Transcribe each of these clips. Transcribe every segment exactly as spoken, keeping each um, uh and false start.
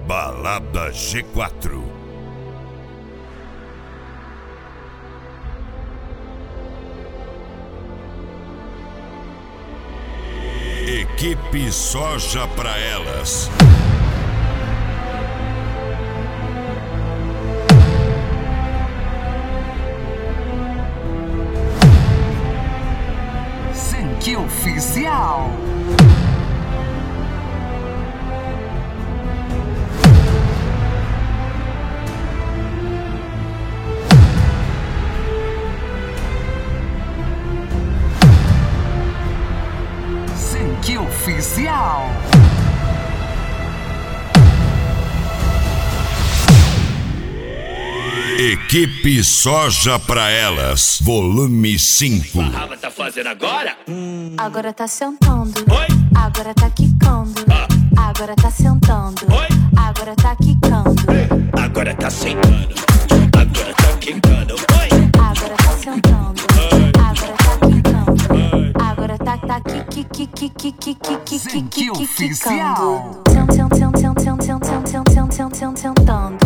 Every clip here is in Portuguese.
Balada G quatro. Equipe Soja pra elas. Sync oficial. Sync oficial. Equipe Soja pra elas, volume cinco. A tá fazendo agora? Hum. Agora tá sentando. Oi? Agora tá quicando. Ah. Agora tá sentando. Oi? Agora tá quicando. Agora tá sentando. Agora tá quicando. Oi? Agora tá sentando. Agora tá quicando. Agora tá tá qui qui qui qui qui qui qui qui qui qui oficial. Sentando.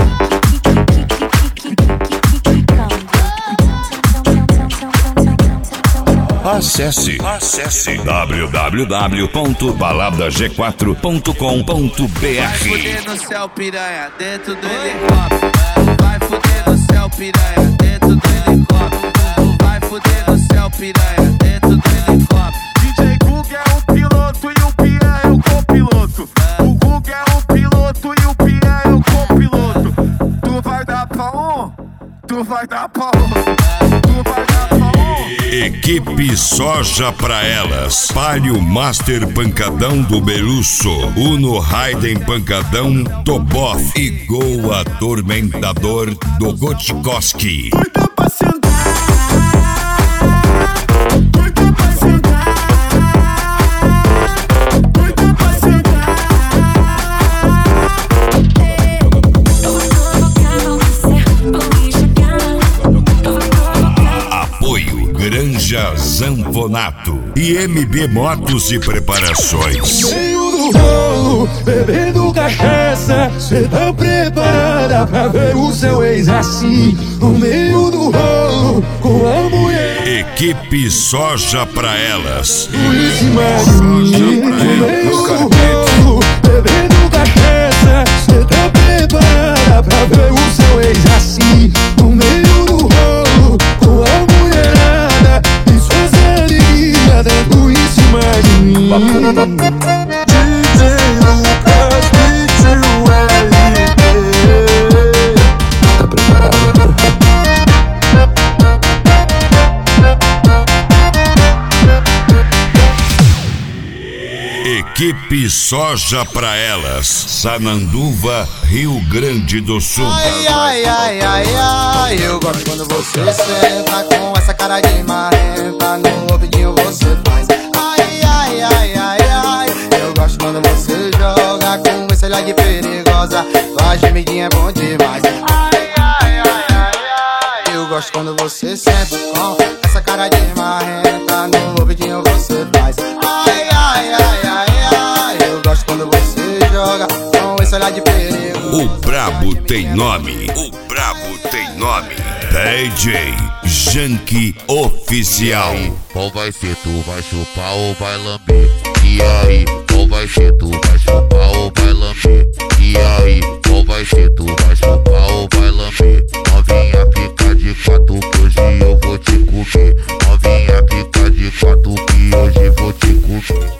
Acesse, acesse w w w ponto balada g quatro ponto com ponto b r. Vai fuder no céu, piranha, dentro do helicóptero. Vai fuder no céu, piranha, dentro do helicóptero. Vai fuder no céu, piranha, dentro do helicóptero. D J Gug é o piloto e o Pia é o copiloto. O Gug é o piloto e o Pia é o copiloto. Tu vai dar pra um, tu vai dar pra outro, tu vai dar pra um. Equipe Soja pra elas. Palio Master Pancadão do Belusso, Uno Raiden Pancadão Toboff e Gol Atormentador do Gotikoski. Doida pra sentar, doida pra sentar, doida pra sentar. Apoio Granja Zanfonato e M B Motos e Preparações. Meio do rolo, bebendo cachaça, cê tá preparada pra ver o seu ex assim? No meio do rolo, com a mulher. Equipe Soja pra elas. Em cima de mim, no meio do rolo, bebendo cachaça, cê tá preparada pra ver o seu ex assim? No meio do rolo, com a mulherada, e suas alegrias dando em cima de mim. D J Lucas, D J L P. Tá preparado? Equipe Soja pra elas. Sananduva, Rio Grande do Sul. Ai, ai, ai, ai, ai, eu gosto quando você senta com essa cara de marrenta, no ouvidinho você faz. Ai, ai, ai, ai, ai, eu gosto quando você joga com esse olhar de perigosa, tua gemidinha é bom demais. Ai, ai, ai, ai, ai, eu gosto quando você senta com essa cara de marrenta, no ouvidinho você faz. Ai, ai, ai, ai, ai, eu gosto quando você joga com esse olhar de perigo. O brabo tem nome. O brabo tem nome. D J Janky Oficial. Qual vai ser? Tu vai chupar ou vai lamber? E aí? Qual vai ser? Tu vai chupar ou vai lamber? E aí? Qual vai ser? Tu vai chupar ou vai lamber? Novinha fica de quatro que hoje eu vou te comer. Novinha fica de quatro que hoje eu vou te comer.